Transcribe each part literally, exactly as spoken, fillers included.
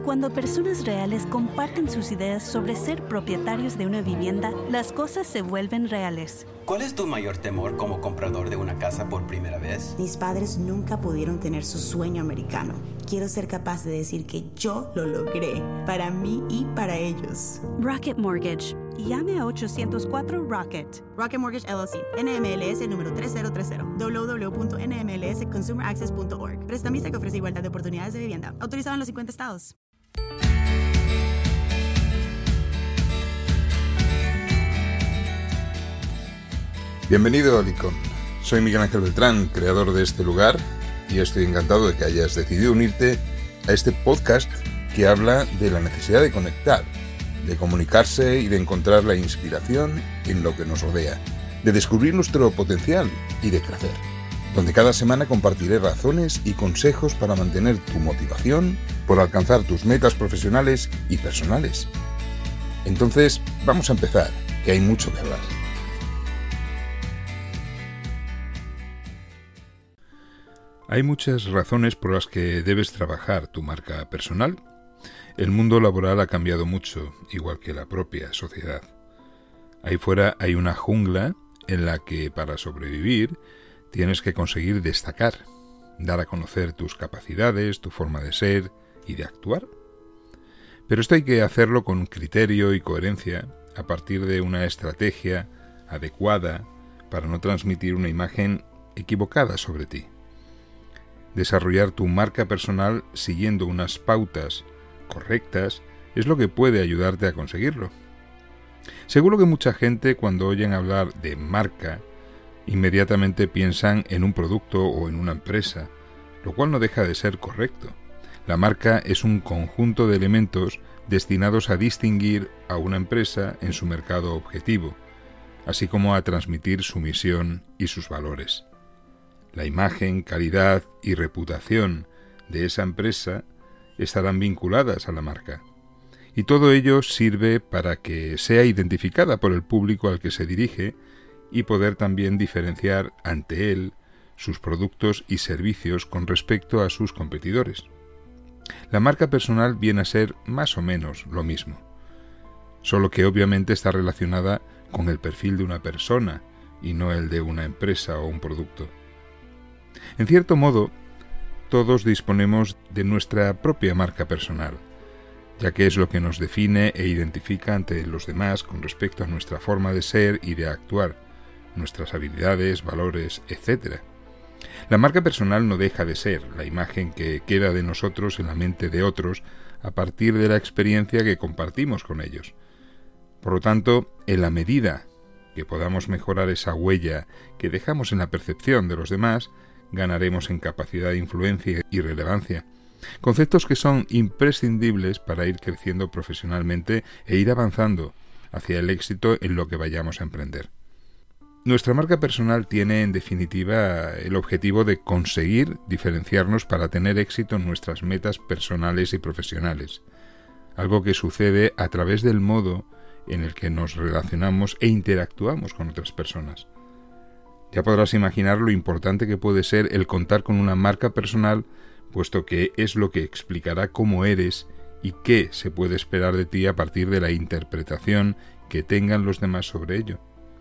Cuando personas reales comparten sus ideas sobre ser propietarios de una vivienda, las cosas se vuelven reales. ¿Cuál es tu mayor temor como comprador de una casa por primera vez? Mis padres nunca pudieron tener su sueño americano. Quiero ser capaz de decir que yo lo logré, para mí y para ellos. Rocket Mortgage. Llame a ocho cero cuatro Rocket. Rocket Mortgage L L C, N M L S número tres cero tres cero, doble u doble u doble u punto n m l s consumer access punto org. Prestamista que ofrece igualdad de oportunidades de vivienda. Autorizado en los cincuenta estados. Bienvenido a Licon. Soy Miguel Ángel Beltrán, creador de este lugar, y estoy encantado de que hayas decidido unirte a este podcast que habla de la necesidad de conectar, de comunicarse y de encontrar la inspiración en lo que nos rodea, de descubrir nuestro potencial y de crecer, donde cada semana compartiré razones y consejos para mantener tu motivación por alcanzar tus metas profesionales y personales. Entonces, vamos a empezar, que hay mucho que hablar. Hay muchas razones por las que debes trabajar tu marca personal. El mundo laboral ha cambiado mucho, igual que la propia sociedad. Ahí fuera hay una jungla en la que para sobrevivir tienes que conseguir destacar, dar a conocer tus capacidades, tu forma de ser y de actuar. Pero esto hay que hacerlo con criterio y coherencia a partir de una estrategia adecuada para no transmitir una imagen equivocada sobre ti. Desarrollar tu marca personal siguiendo unas pautas correctas es lo que puede ayudarte a conseguirlo. Seguro que mucha gente cuando oyen hablar de marca inmediatamente piensan en un producto o en una empresa, lo cual no deja de ser correcto. La marca es un conjunto de elementos destinados a distinguir a una empresa en su mercado objetivo, así como a transmitir su misión y sus valores. La imagen, calidad y reputación de esa empresa estarán vinculadas a la marca. Y todo ello sirve para que sea identificada por el público al que se dirige y poder también diferenciar ante él sus productos y servicios con respecto a sus competidores. La marca personal viene a ser más o menos lo mismo, solo que obviamente está relacionada con el perfil de una persona y no el de una empresa o un producto. En cierto modo, todos disponemos de nuestra propia marca personal, ya que es lo que nos define e identifica ante los demás con respecto a nuestra forma de ser y de actuar, nuestras habilidades, valores, etcétera. La marca personal no deja de ser la imagen que queda de nosotros en la mente de otros a partir de la experiencia que compartimos con ellos. Por lo tanto, en la medida que podamos mejorar esa huella que dejamos en la percepción de los demás, ganaremos en capacidad de influencia y relevancia, conceptos que son imprescindibles para ir creciendo profesionalmente e ir avanzando hacia el éxito en lo que vayamos a emprender. Nuestra marca personal tiene, en definitiva, el objetivo de conseguir diferenciarnos para tener éxito en nuestras metas personales y profesionales, algo que sucede a través del modo en el que nos relacionamos e interactuamos con otras personas. Ya podrás imaginar lo importante que puede ser el contar con una marca personal, puesto que es lo que explicará cómo eres y qué se puede esperar de ti a partir de la interpretación que tengan los demás sobre ello.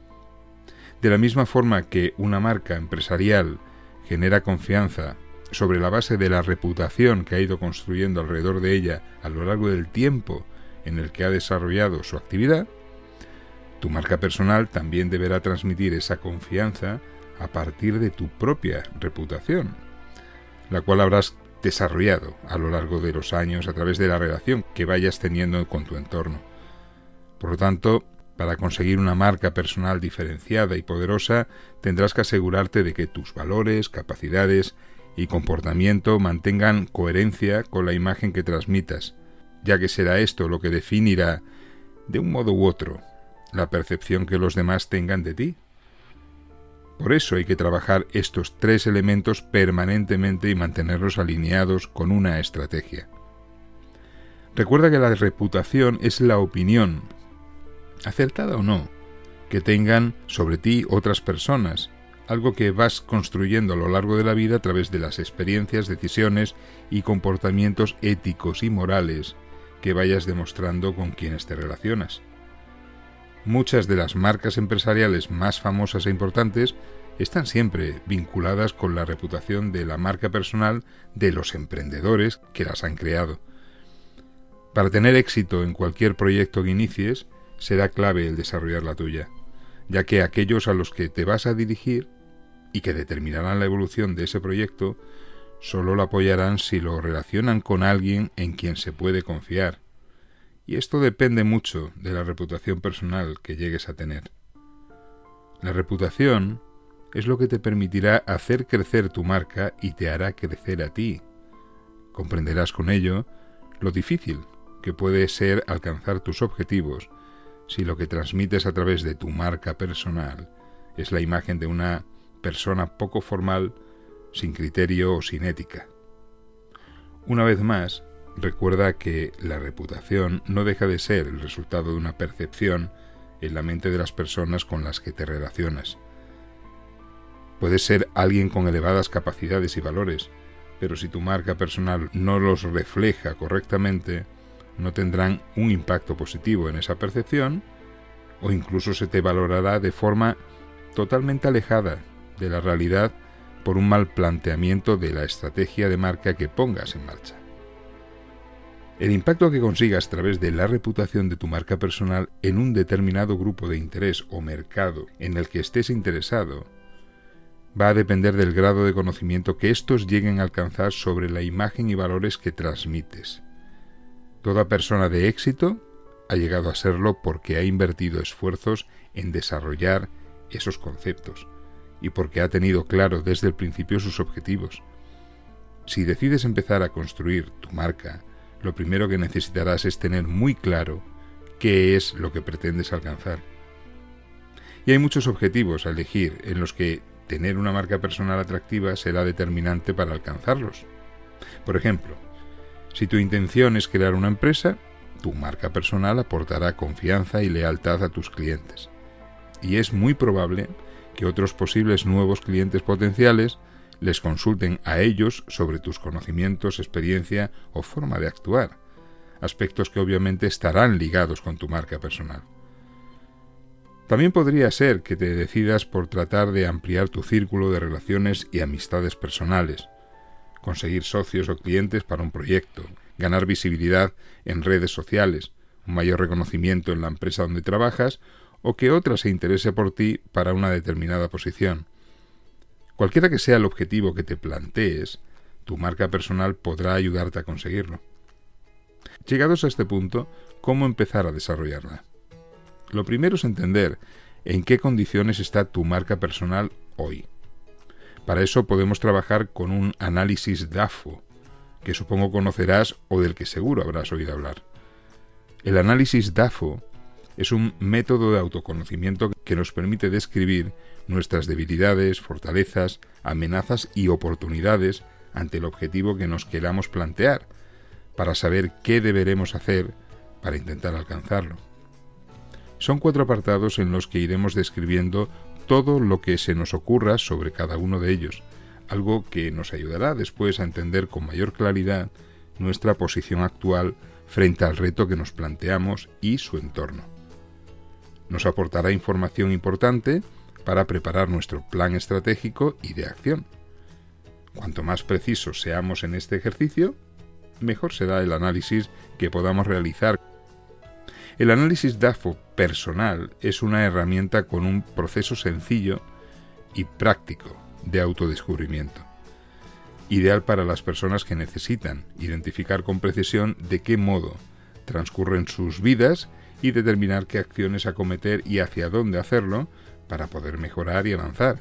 De la misma forma que una marca empresarial genera confianza sobre la base de la reputación que ha ido construyendo alrededor de ella a lo largo del tiempo en el que ha desarrollado su actividad, tu marca personal también deberá transmitir esa confianza a partir de tu propia reputación, la cual habrás desarrollado a lo largo de los años a través de la relación que vayas teniendo con tu entorno. Por lo tanto, para conseguir una marca personal diferenciada y poderosa, tendrás que asegurarte de que tus valores, capacidades y comportamiento mantengan coherencia con la imagen que transmitas, ya que será esto lo que definirá, de un modo u otro, la percepción que los demás tengan de ti. Por eso hay que trabajar estos tres elementos permanentemente y mantenerlos alineados con una estrategia. Recuerda que la reputación es la opinión, acertada o no, que tengan sobre ti otras personas, algo que vas construyendo a lo largo de la vida a través de las experiencias, decisiones y comportamientos éticos y morales que vayas demostrando con quienes te relacionas. Muchas de las marcas empresariales más famosas e importantes están siempre vinculadas con la reputación de la marca personal de los emprendedores que las han creado. Para tener éxito en cualquier proyecto que inicies, será clave el desarrollar la tuya, ya que aquellos a los que te vas a dirigir y que determinarán la evolución de ese proyecto solo lo apoyarán si lo relacionan con alguien en quien se puede confiar. Y esto depende mucho de la reputación personal que llegues a tener. La reputación es lo que te permitirá hacer crecer tu marca y te hará crecer a ti. Comprenderás con ello lo difícil que puede ser alcanzar tus objetivos si lo que transmites a través de tu marca personal es la imagen de una persona poco formal, sin criterio o sin ética. Una vez más, recuerda que la reputación no deja de ser el resultado de una percepción en la mente de las personas con las que te relacionas. Puedes ser alguien con elevadas capacidades y valores, pero si tu marca personal no los refleja correctamente, no tendrán un impacto positivo en esa percepción, o incluso se te valorará de forma totalmente alejada de la realidad por un mal planteamiento de la estrategia de marca que pongas en marcha. El impacto que consigas a través de la reputación de tu marca personal en un determinado grupo de interés o mercado en el que estés interesado va a depender del grado de conocimiento que estos lleguen a alcanzar sobre la imagen y valores que transmites. Toda persona de éxito ha llegado a serlo porque ha invertido esfuerzos en desarrollar esos conceptos y porque ha tenido claro desde el principio sus objetivos. Si decides empezar a construir tu marca, lo primero que necesitarás es tener muy claro qué es lo que pretendes alcanzar. Y hay muchos objetivos a elegir en los que tener una marca personal atractiva será determinante para alcanzarlos. Por ejemplo, si tu intención es crear una empresa, tu marca personal aportará confianza y lealtad a tus clientes. Y es muy probable que otros posibles nuevos clientes potenciales les consulten a ellos sobre tus conocimientos, experiencia o forma de actuar, aspectos que obviamente estarán ligados con tu marca personal. También podría ser que te decidas por tratar de ampliar tu círculo de relaciones y amistades personales, conseguir socios o clientes para un proyecto, ganar visibilidad en redes sociales, un mayor reconocimiento en la empresa donde trabajas o que otra se interese por ti para una determinada posición. Cualquiera que sea el objetivo que te plantees, tu marca personal podrá ayudarte a conseguirlo. Llegados a este punto, ¿cómo empezar a desarrollarla? Lo primero es entender en qué condiciones está tu marca personal hoy. Para eso podemos trabajar con un análisis D A F O, que supongo conocerás o del que seguro habrás oído hablar. El análisis D A F O es un método de autoconocimiento que nos permite describir nuestras debilidades, fortalezas, amenazas y oportunidades ante el objetivo que nos queramos plantear, para saber qué deberemos hacer para intentar alcanzarlo. Son cuatro apartados en los que iremos describiendo todo lo que se nos ocurra sobre cada uno de ellos, algo que nos ayudará después a entender con mayor claridad nuestra posición actual frente al reto que nos planteamos y su entorno. Nos aportará información importante para preparar nuestro plan estratégico y de acción. Cuanto más precisos seamos en este ejercicio, mejor será el análisis que podamos realizar. El análisis D A F O personal es una herramienta con un proceso sencillo y práctico de autodescubrimiento, ideal para las personas que necesitan identificar con precisión de qué modo transcurren sus vidas y determinar qué acciones acometer y hacia dónde hacerlo para poder mejorar y avanzar.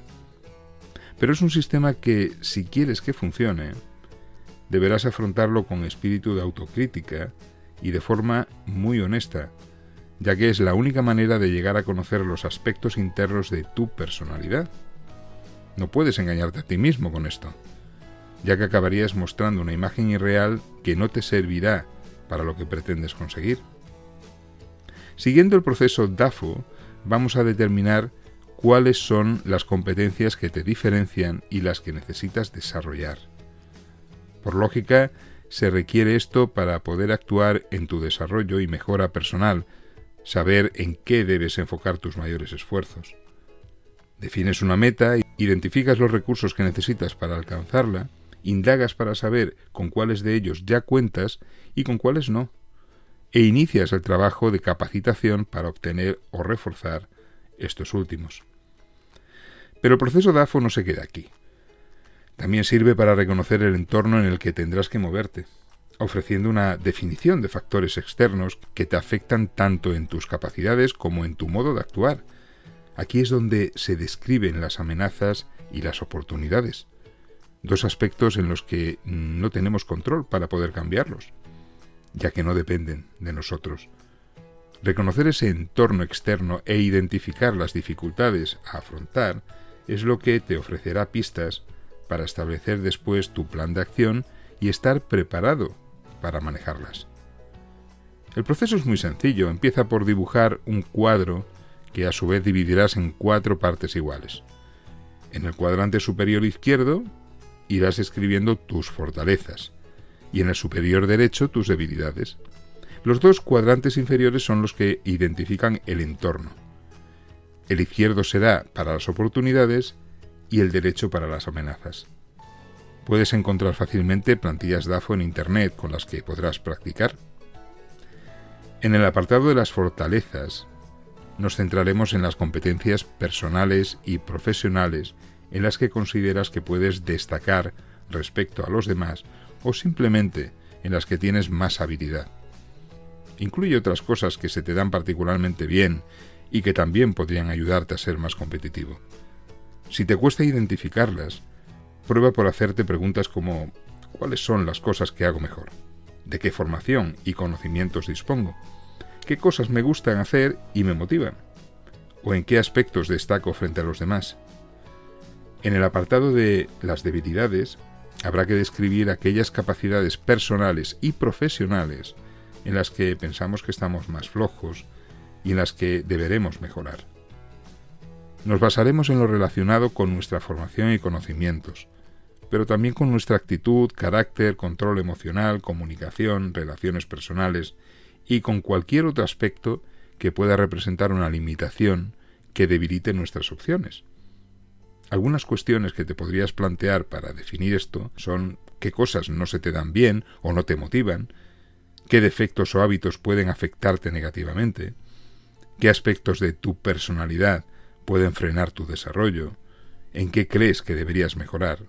Pero es un sistema que, si quieres que funcione, deberás afrontarlo con espíritu de autocrítica y de forma muy honesta, ya que es la única manera de llegar a conocer los aspectos internos de tu personalidad. No puedes engañarte a ti mismo con esto, ya que acabarías mostrando una imagen irreal que no te servirá para lo que pretendes conseguir. Siguiendo el proceso D A F O, vamos a determinar cuáles son las competencias que te diferencian y las que necesitas desarrollar. Por lógica, se requiere esto para poder actuar en tu desarrollo y mejora personal, saber en qué debes enfocar tus mayores esfuerzos. Defines una meta, identificas los recursos que necesitas para alcanzarla, indagas para saber con cuáles de ellos ya cuentas y con cuáles no, e inicias el trabajo de capacitación para obtener o reforzar estos últimos. Pero el proceso D A F O no se queda aquí. También sirve para reconocer el entorno en el que tendrás que moverte, ofreciendo una definición de factores externos que te afectan tanto en tus capacidades como en tu modo de actuar. Aquí es donde se describen las amenazas y las oportunidades, dos aspectos en los que no tenemos control para poder cambiarlos, ya que no dependen de nosotros. Reconocer ese entorno externo e identificar las dificultades a afrontar es lo que te ofrecerá pistas para establecer después tu plan de acción y estar preparado para manejarlas. El proceso es muy sencillo. Empieza por dibujar un cuadro que a su vez dividirás en cuatro partes iguales. En el cuadrante superior izquierdo irás escribiendo tus fortalezas y en el superior derecho tus debilidades. Los dos cuadrantes inferiores son los que identifican el entorno. El izquierdo será para las oportunidades y el derecho para las amenazas. Puedes encontrar fácilmente plantillas D A F O en Internet con las que podrás practicar. En el apartado de las fortalezas, nos centraremos en las competencias personales y profesionales en las que consideras que puedes destacar respecto a los demás o simplemente en las que tienes más habilidad. Incluye otras cosas que se te dan particularmente bien y que también podrían ayudarte a ser más competitivo. Si te cuesta identificarlas, prueba por hacerte preguntas como ¿cuáles son las cosas que hago mejor? ¿De qué formación y conocimientos dispongo? ¿Qué cosas me gustan hacer y me motivan? ¿O en qué aspectos destaco frente a los demás? En el apartado de las debilidades, habrá que describir aquellas capacidades personales y profesionales en las que pensamos que estamos más flojos y en las que deberemos mejorar. Nos basaremos en lo relacionado con nuestra formación y conocimientos, pero también con nuestra actitud, carácter, control emocional, comunicación, relaciones personales y con cualquier otro aspecto que pueda representar una limitación que debilite nuestras opciones. Algunas cuestiones que te podrías plantear para definir esto son qué cosas no se te dan bien o no te motivan, qué defectos o hábitos pueden afectarte negativamente, qué aspectos de tu personalidad pueden frenar tu desarrollo, en qué crees que deberías mejorar.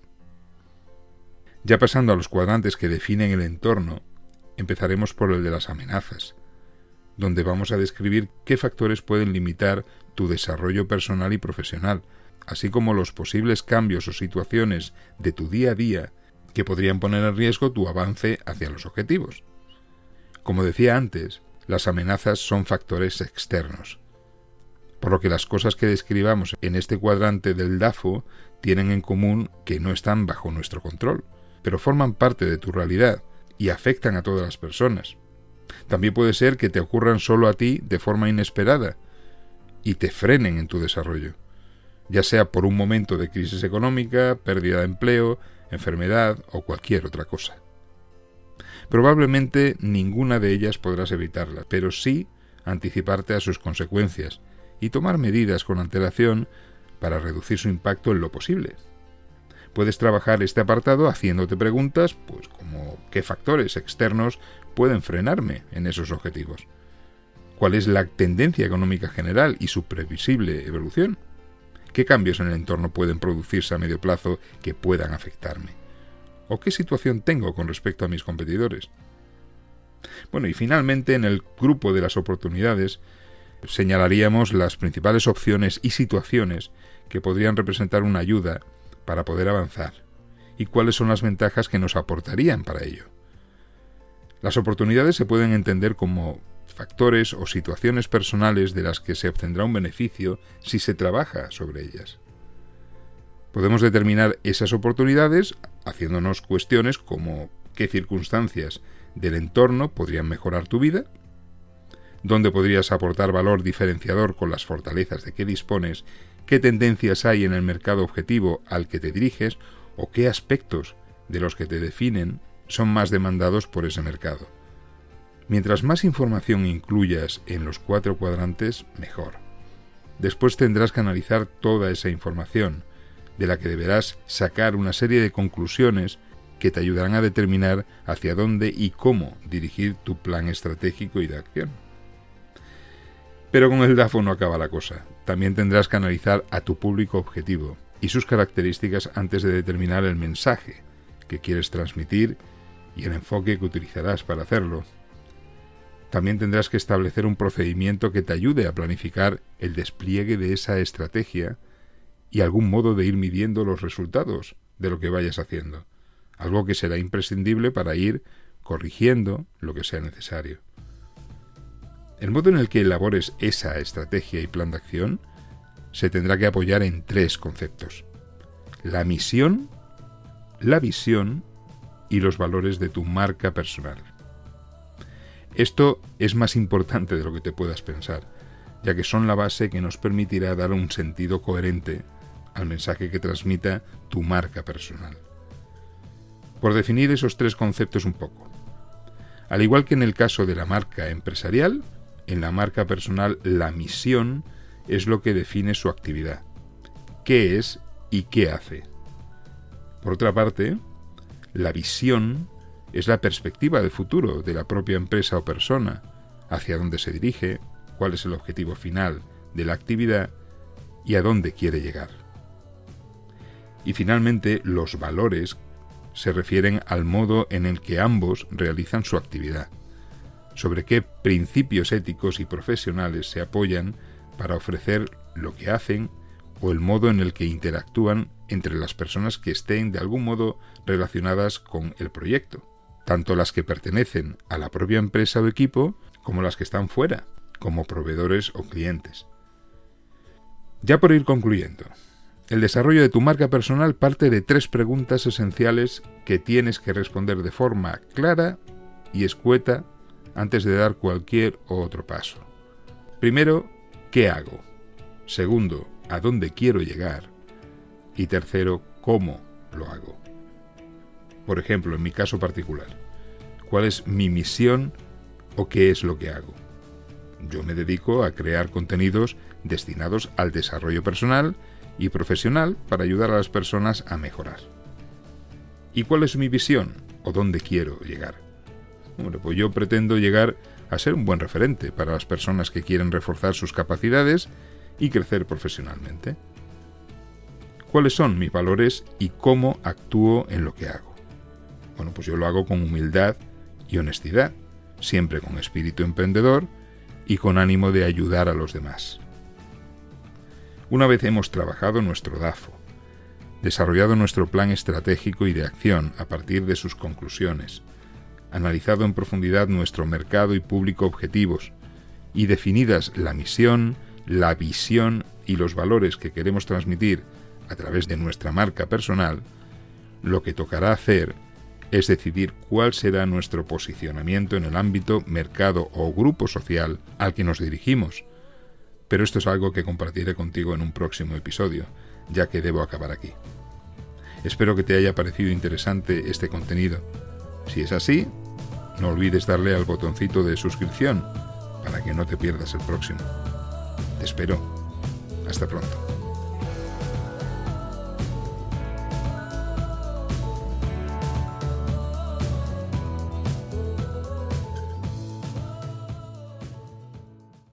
Ya pasando a los cuadrantes que definen el entorno, empezaremos por el de las amenazas, donde vamos a describir qué factores pueden limitar tu desarrollo personal y profesional, así como los posibles cambios o situaciones de tu día a día que podrían poner en riesgo tu avance hacia los objetivos. Como decía antes, las amenazas son factores externos, por lo que las cosas que describamos en este cuadrante del D A F O tienen en común que no están bajo nuestro control, pero forman parte de tu realidad y afectan a todas las personas. También puede ser que te ocurran solo a ti de forma inesperada y te frenen en tu desarrollo, ya sea por un momento de crisis económica, pérdida de empleo, enfermedad o cualquier otra cosa. Probablemente ninguna de ellas podrás evitarla, pero sí anticiparte a sus consecuencias y tomar medidas con antelación para reducir su impacto en lo posible. Puedes trabajar este apartado haciéndote preguntas, pues como ¿qué factores externos pueden frenarme en esos objetivos? ¿Cuál es la tendencia económica general y su previsible evolución? ¿Qué cambios en el entorno pueden producirse a medio plazo que puedan afectarme? ¿O qué situación tengo con respecto a mis competidores? Bueno, y finalmente en el grupo de las oportunidades señalaríamos las principales opciones y situaciones que podrían representar una ayuda para poder avanzar y cuáles son las ventajas que nos aportarían para ello. Las oportunidades se pueden entender como factores o situaciones personales de las que se obtendrá un beneficio si se trabaja sobre ellas. Podemos determinar esas oportunidades haciéndonos cuestiones como qué circunstancias del entorno podrían mejorar tu vida, dónde podrías aportar valor diferenciador con las fortalezas de que dispones, qué tendencias hay en el mercado objetivo al que te diriges o qué aspectos de los que te definen son más demandados por ese mercado. Mientras más información incluyas en los cuatro cuadrantes, mejor. Después tendrás que analizar toda esa información, de la que deberás sacar una serie de conclusiones que te ayudarán a determinar hacia dónde y cómo dirigir tu plan estratégico y de acción. Pero con el D A F O no acaba la cosa. También tendrás que analizar a tu público objetivo y sus características antes de determinar el mensaje que quieres transmitir y el enfoque que utilizarás para hacerlo. También tendrás que establecer un procedimiento que te ayude a planificar el despliegue de esa estrategia y algún modo de ir midiendo los resultados de lo que vayas haciendo, algo que será imprescindible para ir corrigiendo lo que sea necesario. El modo en el que elabores esa estrategia y plan de acción se tendrá que apoyar en tres conceptos: la misión, la visión y los valores de tu marca personal. Esto es más importante de lo que te puedas pensar, ya que son la base que nos permitirá dar un sentido coherente al mensaje que transmita tu marca personal. Por definir esos tres conceptos un poco. Al igual que en el caso de la marca empresarial, en la marca personal la misión es lo que define su actividad, qué es y qué hace. Por otra parte, la visión es la perspectiva de futuro de la propia empresa o persona, hacia dónde se dirige, cuál es el objetivo final de la actividad y a dónde quiere llegar. Y finalmente, los valores se refieren al modo en el que ambos realizan su actividad, sobre qué principios éticos y profesionales se apoyan para ofrecer lo que hacen o el modo en el que interactúan entre las personas que estén de algún modo relacionadas con el proyecto, tanto las que pertenecen a la propia empresa o equipo como las que están fuera, como proveedores o clientes. Ya por ir concluyendo, el desarrollo de tu marca personal parte de tres preguntas esenciales que tienes que responder de forma clara y escueta antes de dar cualquier otro paso. Primero, ¿qué hago? Segundo, ¿a dónde quiero llegar? Y tercero, ¿cómo lo hago? Por ejemplo, en mi caso particular, ¿cuál es mi misión o qué es lo que hago? Yo me dedico a crear contenidos destinados al desarrollo personal y profesional para ayudar a las personas a mejorar. ¿Y cuál es mi visión o dónde quiero llegar? Bueno, pues yo pretendo llegar a ser un buen referente para las personas que quieren reforzar sus capacidades y crecer profesionalmente. ¿Cuáles son mis valores y cómo actúo en lo que hago? Bueno, pues yo lo hago con humildad y honestidad, siempre con espíritu emprendedor y con ánimo de ayudar a los demás. Una vez hemos trabajado nuestro D A F O, desarrollado nuestro plan estratégico y de acción a partir de sus conclusiones, analizado en profundidad nuestro mercado y público objetivos y definidas la misión, la visión y los valores que queremos transmitir a través de nuestra marca personal, lo que tocará hacer es decidir cuál será nuestro posicionamiento en el ámbito, mercado o grupo social al que nos dirigimos. Pero esto es algo que compartiré contigo en un próximo episodio, ya que debo acabar aquí. Espero que te haya parecido interesante este contenido. Si es así, no olvides darle al botoncito de suscripción para que no te pierdas el próximo. Te espero. Hasta pronto.